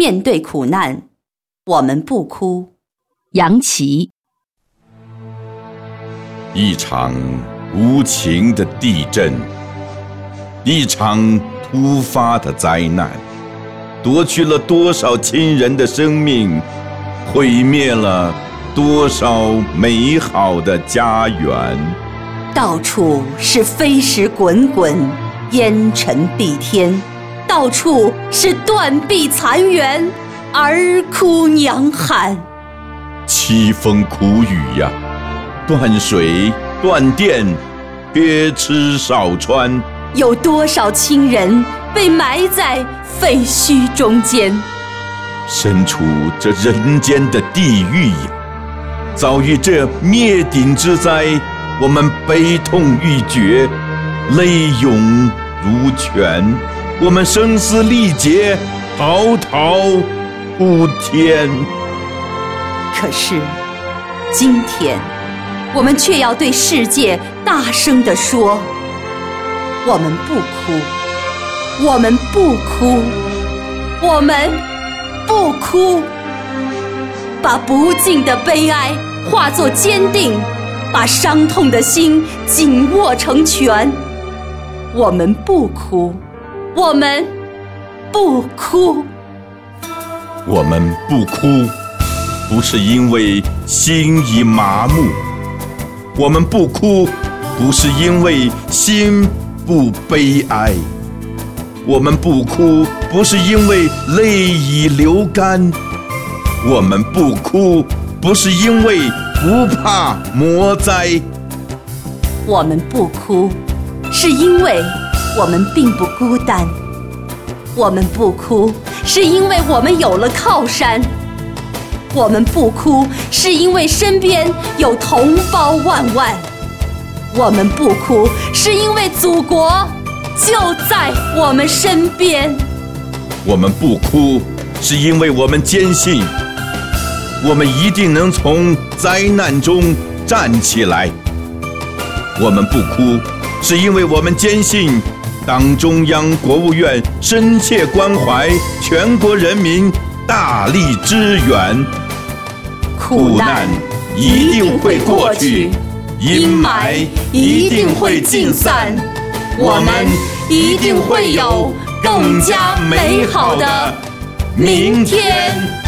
面对苦难，我们不哭。 杨琦。 一场无情的地震，一场突发的灾难，夺去了多少亲人的生命，毁灭了多少美好的家园。 到处是飞石滚滚，烟尘蔽天，到处是断壁残垣，儿哭娘喊。 凄风苦雨呀，断水断电，缺吃少穿。 有多少亲人被埋在废墟中间， 身处这人间的地狱呀，遭遇这灭顶之灾，我们悲痛欲绝，泪涌如泉，我们声嘶力竭，嚎啕哭天。 可是今天我们却要对世界大声地说，我们不哭，我们不哭，我们不哭。把不尽的悲哀化作坚定，把伤痛的心紧握成拳。我们不哭，我们不哭。 我们不哭，不是因为心已麻木，我们不哭，不是因为心不悲哀，我们不哭，不是因为泪已流干，我们不哭，不是因为不怕魔灾， 我们不哭，是因为我们并不孤单，我们不哭，是因为我们有了靠山，我们不哭，是因为身边有同胞万万，我们不哭，是因为祖国就在我们身边。 我们不哭，是因为我们坚信，我们一定能从灾难中站起来。我们不哭，是因为我们坚信，党中央、国务院深切关怀全国人民，大力支援。苦难一定会过去，阴霾一定会尽散，我们一定会有更加美好的明天。